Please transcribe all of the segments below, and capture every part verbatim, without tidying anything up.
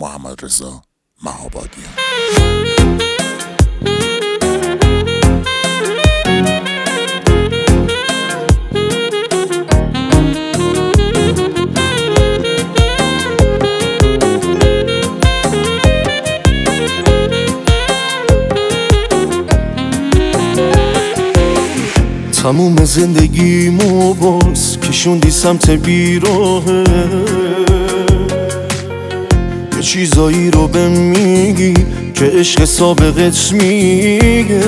محمد رضا مهابادیان. تموم زندگیمو باز کشوندی سمت بیراهه، یه چیزایی رو بهم میگی که عشق سابقت میگه.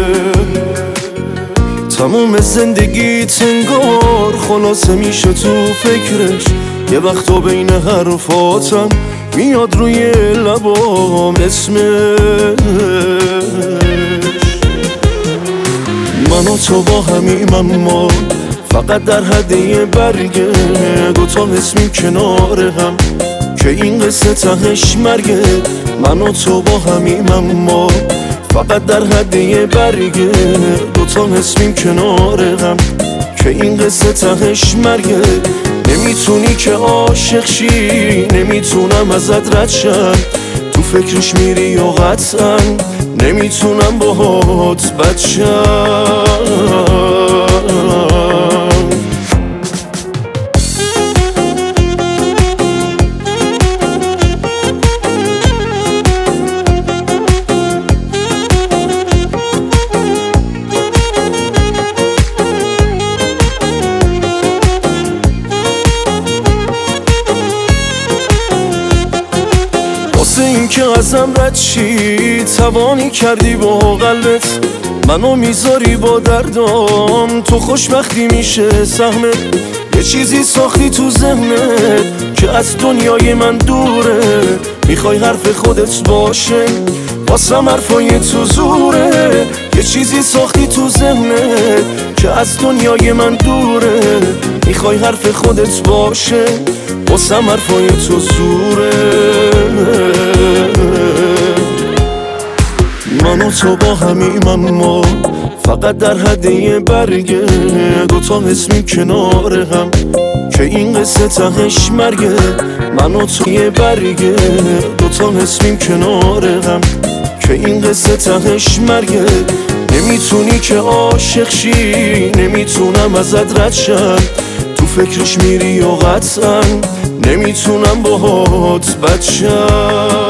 تموم زندگیت انگار خلاصه میشه تو فکرش، یه وقتا بین حرفاتم میاد روی لبام اسمش. من و تو با همیم اما فقط در حد یه برگه، دوتا اسمیم کنار هم که این قصه تهش مرگه. من و تو با همیم اما فقط در حد یه برگه، دوتا اسمیم کنار هم که این قصه تهش مرگه. نمیتونی که عاشق شی، نمیتونم ازت رد شم، تو فکرش میری و قطعا نمیتونم باهات بد شم. واسه این که ازم رد شی توانی کردی با قلبت، منو میذاری با دردام، تو خوشبختی میشه سهمت. یه چیزی ساختی تو ذهنت که از دنیای من دوره، میخوای حرف خودت باشه واسم حرفای تو زوره. یه چیزی ساختی تو ذهنت که از دنیای من دوره، میخوای حرف خودت باشه واسم حرفای تو زوره. من و تو با همیم اما فقط در حد یه برگه، دوتا اسمیم کنار هم که این قصه تهش مرگه. من و تو یه برگه، دوتا اسمیم کنار هم که این قصه تهش مرگه. نمیتونی که عاشق شی، نمیتونم ازت رد شم، تو فکرش میری و قطعا نمیتونم باهات بد شم.